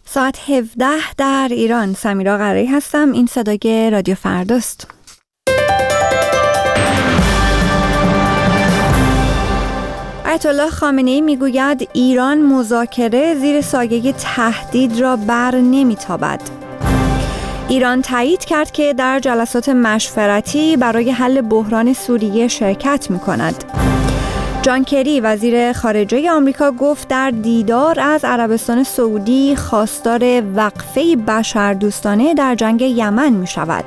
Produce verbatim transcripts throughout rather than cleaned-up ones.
ساعت هفده در ایران. سمیرا قرایی هستم. این صدای رادیو فرداست. آیت الله خامنه‌ای میگوید ایران مذاکره زیر سایه تهدید را بر نمیتابد. ایران تایید کرد که در جلسات مشورتی برای حل بحران سوریه شرکت میکند. جان کری وزیر خارجه آمریکا گفت در دیدار از عربستان سعودی خواستار وقفه بشردوستانه در جنگ یمن می شود.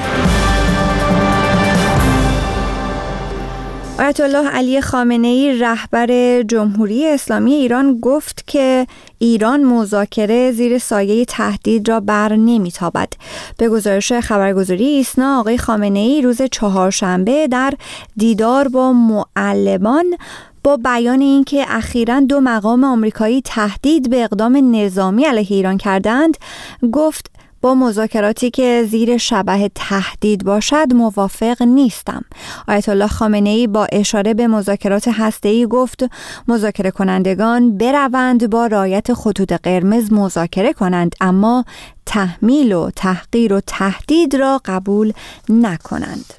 آیت الله علی خامنه‌ای رهبر جمهوری اسلامی ایران گفت که ایران مذاکره زیر سایه تهدید را بر نمیتابد. به گزارش خبرگزاری ایسنا، آقای خامنه‌ای روز چهارشنبه در دیدار با معلمان با بیان اینکه اخیراً دو مقام آمریکایی تهدید به اقدام نظامی علیه ایران کردند، گفت با مذاکراتی که زیر شبح تهدید باشد موافق نیستم. آیت الله خامنه‌ای با اشاره به مذاکرات هسته‌ای گفت مذاکره کنندگان بروند با رعایت خطوط قرمز مذاکره کنند، اما تحمیل و تحقیر و تهدید را قبول نکنند.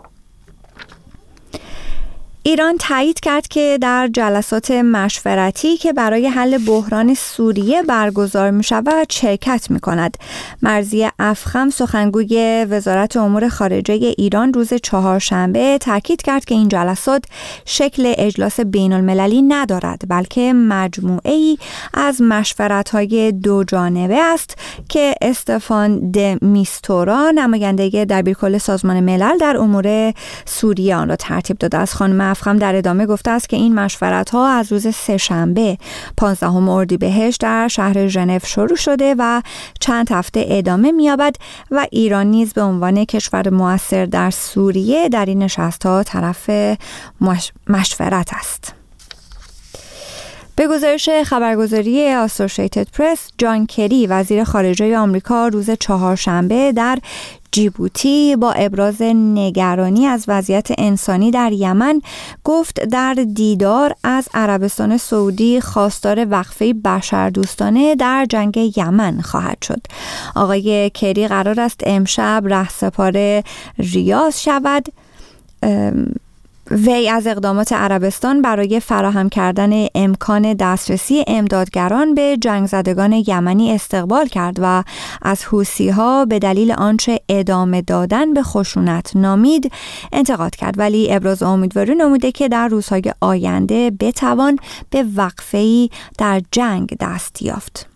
ایران تایید کرد که در جلسات مشورتی که برای حل بحران سوریه برگزار می شود شرکت می کند. مرضیه افخم سخنگوی وزارت امور خارجه ایران روز چهارشنبه تاکید کرد که این جلسات شکل اجلاس بین المللی ندارد، بلکه مجموعه ای از مشورت های دو جانبه است که استفان د میستورا نماینده دبیرکل سازمان ملل در امور سوریه آن را ترتیب داده است. خانم افخم در ادامه گفته است که این مشورت ها از روز سه‌شنبه پانزدهم اردیبهشت در شهر ژنو شروع شده و چند هفته ادامه می‌یابد و ایران نیز به عنوان کشور مؤثر در سوریه در این نشست‌ها طرف مش... مشورت است. به گزارش خبرگزاری آسوشیتد پرس، جان کری وزیر خارجه آمریکا روز چهارشنبه در جیبوتی با ابراز نگرانی از وضعیت انسانی در یمن گفت در دیدار از عربستان سعودی خواستار وقفه بشردوستانه در جنگ یمن خواهد شد. آقای کری قرار است امشب رهسپار ریاض شود. وی از اقدامات عربستان برای فراهم کردن امکان دسترسی امدادگران به جنگ زدگان یمنی استقبال کرد و از حوثی‌ها به دلیل آنچه ادامه دادن به خشونت نامید انتقاد کرد، ولی ابراز امیدواری نموده که در روزهای آینده بتوان به وقفه‌ای در جنگ دست یافت.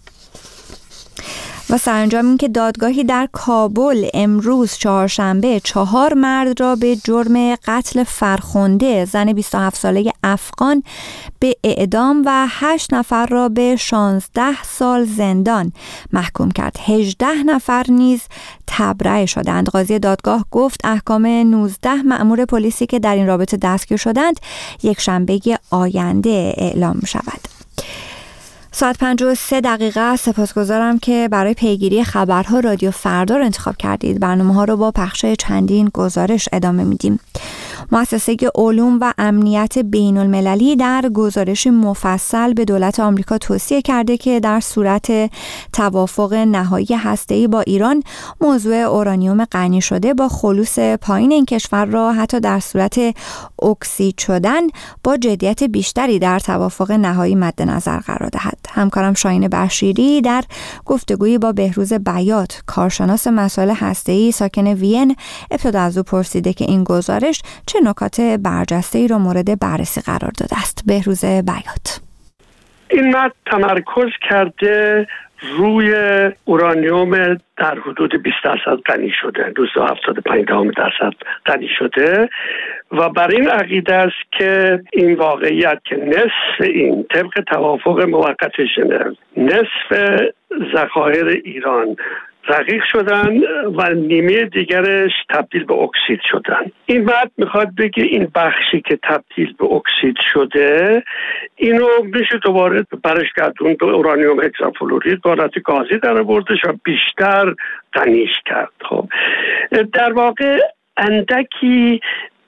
و سرانجام این که دادگاهی در کابل امروز چهارشنبه چهار مرد را به جرم قتل فرخنده زن بیست و هفت ساله افغان به اعدام و هشت نفر را به شانزده سال زندان محکوم کرد. هجده نفر نیز تبرئه شدند. قاضی دادگاه گفت احکام نوزده مأمور پلیسی که در این رابطه دستگیر شدند یک شنبه آینده اعلام شود. ساعت پنج و سه دقیقه. سپاسگزارم که برای پیگیری خبرها رادیو فردا رو انتخاب کردید. برنامه ها رو با پخش چندین گزارش ادامه میدیم. مؤسسه علوم و امنیت بین المللی در گزارش مفصل به دولت آمریکا توصیه کرده که در صورت توافق نهایی هسته‌ای با ایران موضوع اورانیوم غنی شده با خلوص پایین این کشور را حتی در صورت اکسید شدن با جدیت بیشتری در توافق نهایی مد نظر قرار دهد. همکارم شاهین بشیری در گفتگویی با بهروز بیات کارشناس مسائل هسته‌ای ساکن وین ابتدا از او پرسیده که این گزارش چه نکات برجسته‌ای را مورد بررسی قرار داده است. بهروز بیات: این متن تمرکز کرده روی اورانیوم در حدود بیست درصد غنی شده، دویست و هفتاد و پنج درصد غنی شده و بر این عقیده است که این واقعیت که نصف این طبق توافق موقت ژنو نصف ذخایر ایران رقیق شدن و نیمه دیگرش تبدیل به اکسید شدن. این متن میخواد بگه این بخشی که تبدیل به اکسید شده اینو میشه دوباره برش گردون به اورانیوم هکسافلورید به حالت گازی در آوردش و بیشتر غنیش کرد. خب در واقع اندکی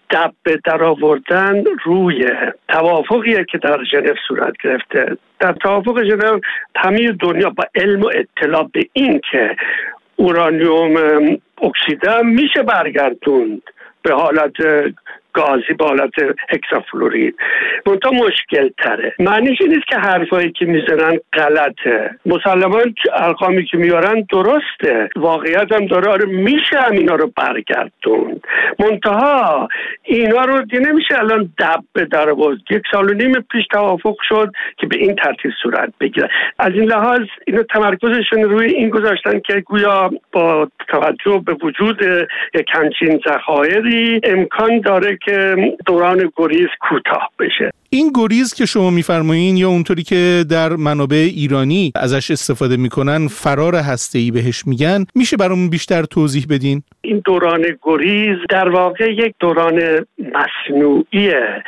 دبه در آوردن روی توافقیه که در ژنو صورت گرفته. در توافق ژنو همه دنیا با علم و اطلاع به این که اورانیوم اکسیده میشه برگردوند به حالت گازی، به حالت هکسافلورید، منتها مشکل تره. معنیش این نیست که حرفایی که میزنن غلطه، مسلماً ارقامی که میارن درسته، واقعیت هم داره، آره میشه هم اینا رو برگردوند، منتها اینا رو دیگه نمیشه الان دب در آورد. یک سال و نیم پیش توافق شد که به این ترتیب صورت بگیره. از این لحاظ اینا تمرکزشون روی این گذاشتن که گویا با توجه به وجود یک همچین ذخایری امکان داره که دوران گریز کوتاه بشه. این گریز که شما میفرمایین یا اونطوری که در منابع ایرانی ازش استفاده میکنن فرار هسته‌ای بهش میگن، میشه برامون بیشتر توضیح بدین؟ این دوران گریز در واقع یک دوران مصنوعیه.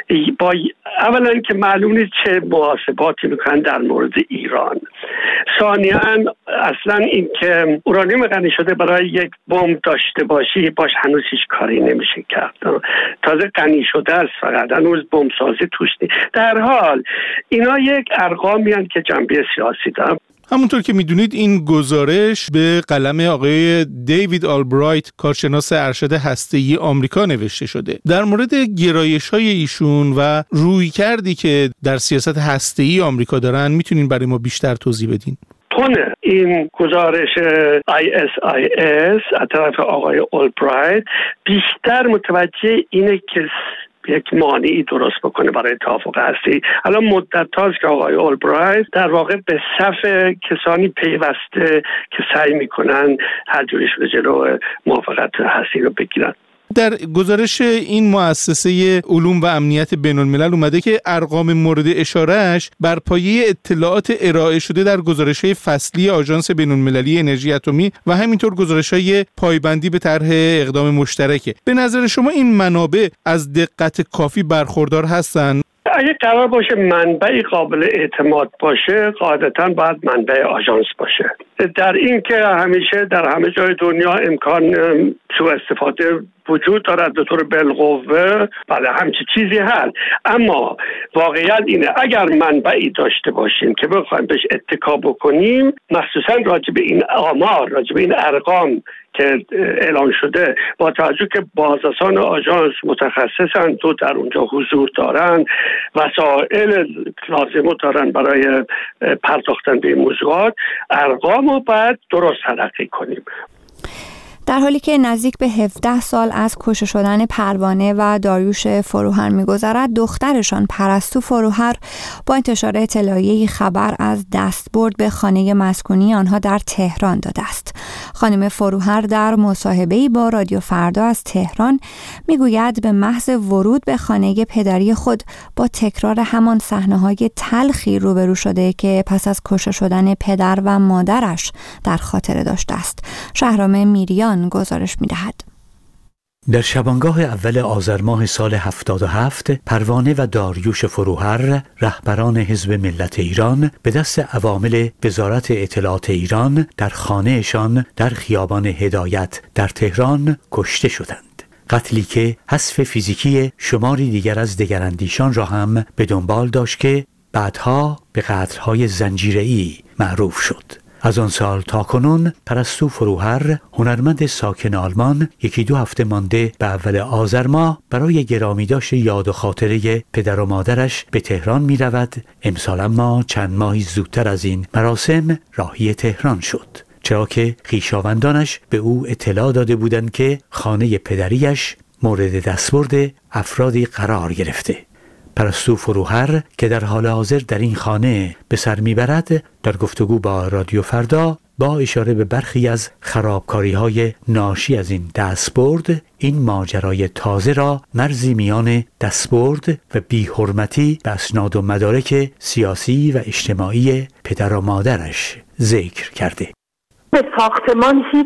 با اولا که معلوم نیست چه محاسباتی میکنن در مورد ایران. ثانیاً اصلا این که اورانیوم غنی شده برای یک بمب داشته باشی باش هنوز هیچ کاری نمیشه کرد. تازه غنی شده است، فقط هنوز بمب سازی توش نیست. در حال اینا یک ارقامی هستند که جنبه سیاسی دارن. همونطور که میدونید این گزارش به قلم آقای دیوید آلبرایت، کارشناس ارشد هسته‌ای آمریکا نوشته شده. در مورد گرایش‌های ایشون و رویکردی که در سیاست هسته‌ای آمریکا دارن میتونین برای ما بیشتر توضیح بدین؟ تونه این گزارش آی اس آی اس از طرف آقای آلبرایت بیشتر متوجه اینه که یک مانعی درست بکنه برای توافق هستی. الان مدت هاست که آقای آلبرایت در واقع به صف کسانی پیوسته که سعی میکنن هر جوری شده جلو موافقت هستی رو بگیرن. در گزارش این مؤسسه علوم و امنیت بین‌الملل اومده که ارقام مورد اشارهش بر پایه اطلاعات ارائه شده در گزارش‌های فصلی آژانس بین‌المللی انرژی اتمی و همینطور گزارش‌های پایبندی به طرح اقدام مشترکه. به نظر شما این منابع از دقت کافی برخوردار هستن؟ اگه قرار باشه منبعی قابل اعتماد باشه، قاعدتاً باید منبع آژانس باشه. در این که همیشه در همه جای دنیا امکان سوء استفاده وجود دارد به طور بالقوه، بله همچی چیزی هست، اما واقعیت اینه اگر منبعی داشته باشیم که بخوایم بهش اتکا بکنیم، مخصوصاً راجع به این آمار، راجع به این ارقام که اعلان شده، با توجه که بازرسان آژانس متخصصن، تو در اونجا حضور دارن، وسایل لازمه دارن برای پرداختن به این موضوعات، ارقام رو باید درست تلقی کنیم. در حالی که نزدیک به هفده سال از کشته شدن پروانه و داریوش فروهر می‌گذرد، دخترشان پرستو فروهر با انتشار اطلاعیه‌ای خبر از دستبرد به خانه مسکونی آنها در تهران داده است. خانم فروهر در مصاحبه‌ای با رادیو فردا از تهران میگوید به محض ورود به خانه پدری خود با تکرار همان صحنه‌های تلخی روبرو شده که پس از کشته شدن پدر و مادرش در خاطره داشته است. شهرام میریان گزارش می‌دهد. در شبانگاه اول آذر ماه سال هفتاد و هفت، پروانه و داریوش فروهر، رهبران حزب ملت ایران، به دست عوامل وزارت اطلاعات ایران در خانه‌شان در خیابان هدایت در تهران کشته شدند. قتلی که حذف فیزیکی شماری دیگر از دگراندیشان را هم به دنبال داشت که بعدها به قتل‌های زنجیره‌ای معروف شد. از آن سال تا کنون پرستو فروهر، هنرمند ساکن آلمان، یکی دو هفته مانده به اول آذر ماه برای گرامیداشت یاد و خاطره پدر و مادرش به تهران می رود. امسال اما چند ماهی زودتر از این مراسم راهی تهران شد، چرا که خویشاوندانش به او اطلاع داده بودند که خانه پدریش مورد دستبرد افرادی قرار گرفته. پرستو فروهر که در حال حاضر در این خانه به سر میبرد، در گفتگو با رادیو فردا با اشاره به برخی از خرابکاری‌های ناشی از این دستبرد، این ماجرای تازه را مرزی میان دستبرد و بی‌حرمتی به اسناد و مدارک سیاسی و اجتماعی پدر و مادرش ذکر کرده. به ساختمان هیچ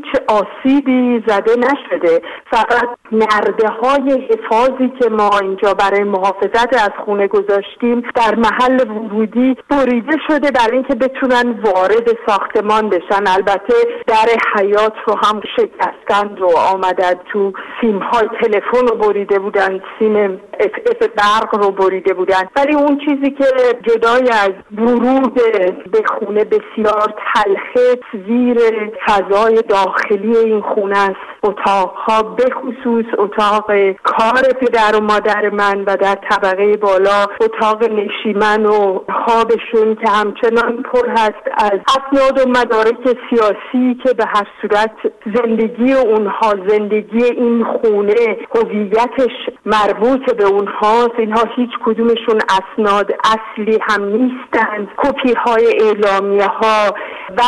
آسیبی زده نشده، فقط نرده های حفاظی که ما اینجا برای محافظت از خونه گذاشتیم در محل ورودی بریده شده برای اینکه بتونن وارد ساختمان بشن. البته در حیاط رو هم شکستند و آمدن تو، سیم های تلفن رو بریده بودن، سیم اف اف برق رو بریده بودن، ولی اون چیزی که جدای از ورود به خونه بسیار تلخه تصویر فضای داخلی این خونه است. اتاقها به خصوص اتاق کار پدر و مادر من و در طبقه بالا اتاق نشیمن و خوابشون که همچنان پر هست از اسناد و مدارک سیاسی که به هر صورت زندگی اونها، زندگی این خونه، هویتش مربوط به اونهاست. اینها هیچ کدومشون اسناد اصلی هم نیستند. کپی های اعلامیه ها و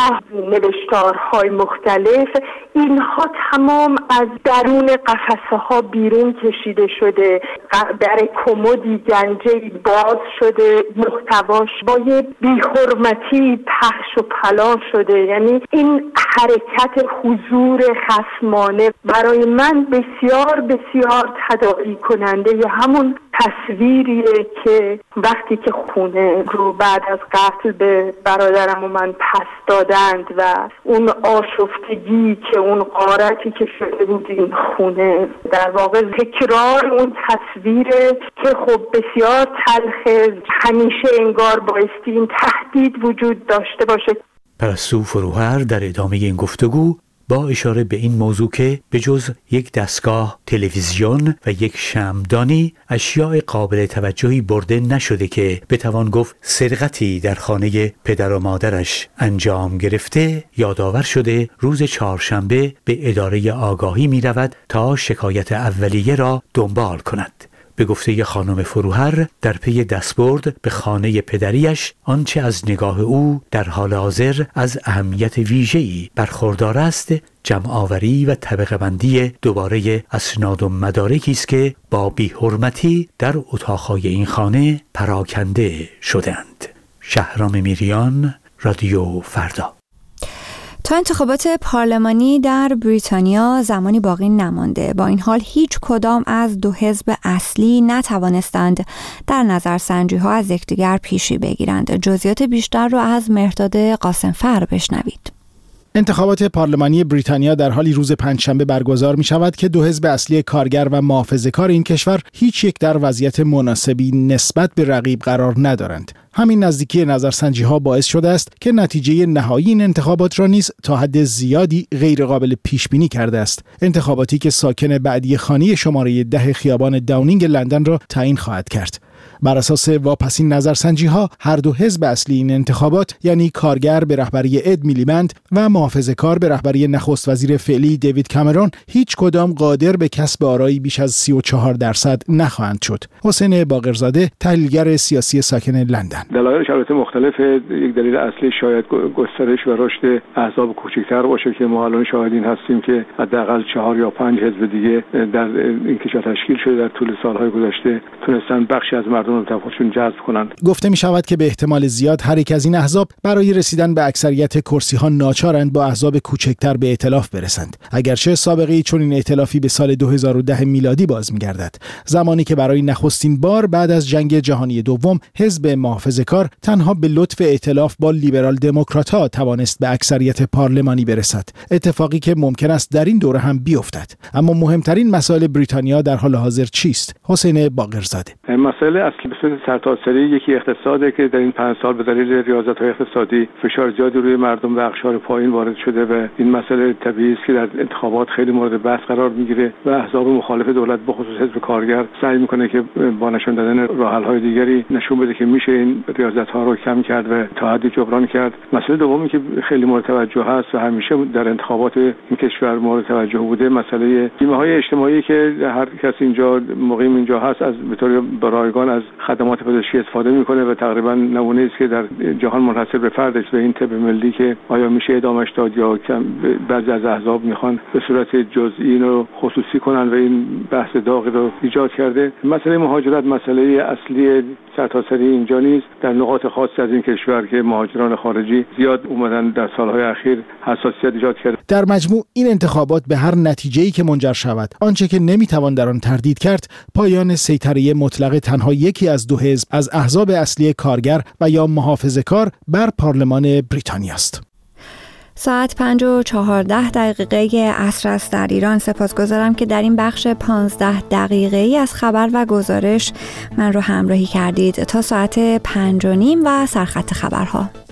نوشتارهای مختلف، اینها تمام از درون قفسه ها بیرون کشیده شده، در کمدی گنجه‌ای باز شده، محتواش با یه بی‌حرمتی پخش و پلا شده. یعنی این حرکت حضور خصمانه برای من بسیار بسیار تداعی کننده ی همون تصویریه که وقتی که خونه رو بعد از قتل به برادرم و من پس دادند و اون آشفتگی که اون غارتی که شده بود این خونه، در واقع تکرار اون تصویره که خب بسیار تلخه، همیشه انگار بایستی این تهدید وجود داشته باشه. پرستو فروهر در ادامه این گفتگو با اشاره به این موضوع که به جز یک دستگاه تلویزیون و یک شمعدانی اشیاء قابل توجهی برده نشده که بتوان گفت سرقتی در خانه پدر و مادرش انجام گرفته، یادآور شده روز چهارشنبه به اداره آگاهی می رود تا شکایت اولیه را دنبال کند. به گفته خانم فروهر در پی دستبرد به خانه پدریش آنچه از نگاه او در حال حاضر از اهمیت ویژه‌ای برخوردار است، جمع آوری و طبقه بندی دوباره اسناد و مدارکی است که با بی‌حرمتی در اتاق‌های این خانه پراکنده شدند. شهرام میریان، رادیو فردا. تا انتخابات پارلمانی در بریتانیا زمانی باقی نمانده، با این حال هیچ کدام از دو حزب اصلی نتوانستند در نظرسنجی ها از یکدیگر پیشی بگیرند. جزئیات بیشتر را از مهرداد قاسمفر بشنوید. انتخابات پارلمانی بریتانیا در حالی روز پنجشنبه برگزار می شود که دو حزب اصلی کارگر و محافظه‌کار این کشور هیچ یک در وضعیت مناسبی نسبت به رقیب قرار ندارند. همین نزدیکی نظرسنجی ها باعث شده است که نتیجه نهایی این انتخابات را نیز تا حد زیادی غیر قابل پیش بینی کرده است. انتخاباتی که ساکن بعدی خانه شماره ده خیابان داونینگ لندن را تعیین خواهد کرد. بر اساس واپسین نظرسنجی ها هر دو حزب اصلی این انتخابات، یعنی کارگر به رهبری اد میلیبند و محافظه‌کار به رهبری نخست وزیر فعلی دیوید کامرون، هیچ کدام قادر به کسب آرایی بیش از سی و چهار درصد نخواهند شد. حسین باقرزاده، تحلیلگر سیاسی ساکن لندن: دلایل شرایط مختلف، یک دلیل اصلی شاید گسترش و رشد احزاب کوچکتر باشه که ما الان شاهدین هستیم که حداقل چهار یا پنج حزب دیگه در این کشور تشکیل شده در طول سالهای گذشته تونستن بخشی از مردم رو طرفشون جذب کنند. گفته می شود که به احتمال زیاد هر یک از این احزاب برای رسیدن به اکثریت کرسی ها ناچارند با احزاب کوچکتر به ائتلاف برسند، اگرچه سابقه چون این ائتلافی به سال دو هزار و ده میلادی باز می گردد، زمانی که برای نخستین بار بعد از جنگ جهانی دوم حزب محافظه‌کار تنها به لطف ائتلاف با لیبرال دموکرات‌ها توانست به اکثریت پارلمانی برسد، اتفاقی که ممکن است در این دوره هم بیفتد. اما مهمترین مسائل بریتانیا در حال حاضر چیست؟ حسین باقرزاده: مسئله اصلی به صورت سرتاسری یکی اقتصاده که در این پنج سال به دلیل ریاضت‌های اقتصادی فشار زیادی روی مردم و اقشار پایین وارد شده و این مسئله طبیعی است که در انتخابات خیلی مورد بحث قرار میگیره و احزاب مخالف دولت به خصوص حزب کارگر سعی میکنه که با نشون دادن راه‌حل‌های دیگری نشون بده که میشه این ریاضت‌ها رو کم کرد و تا حدی جبران کرد. مسئله دومی که خیلی مورد توجه هست و همیشه در انتخابات این کشور مورد توجه بوده، مسئله بیمه‌های اجتماعی که هر کس اینجا مقیم اینجا هست از به طور رایگان از خدمات پزشکی استفاده میکنه و تقریبا نمونه است که در جهان منحصر به فردش به این طب ملی که آیا میشه ادامش داد یا بعضی از احزاب میخوان به صورت جزئی رو خصوصی کنن و این بحث داغی رو ایجاد کرده. مسئله مهاجرت مسئله اصلی سرتاسری اینجا نیست. در نقاط خاصی از این کشور که مهاجران خارجی زیاد اومدن در سالهای اخیر حساسیت ایجاد کرده. در مجموع این انتخابات به هر نتیجه‌ای که منجر شود، آنچه که نمیتوان در آن تردید کرد، پایان سیطره مطلق تنها یکی از دو حزب از احزاب اصلی کارگر و یا محافظه‌کار بر پارلمان بریتانیا است. ساعت پنج و چهارده دقیقه عصر است در ایران. سپاسگزارم که در این بخش پانزده دقیقه‌ای از خبر و گزارش من رو همراهی کردید. تا ساعت پنج و نیم و سرخط خبرها.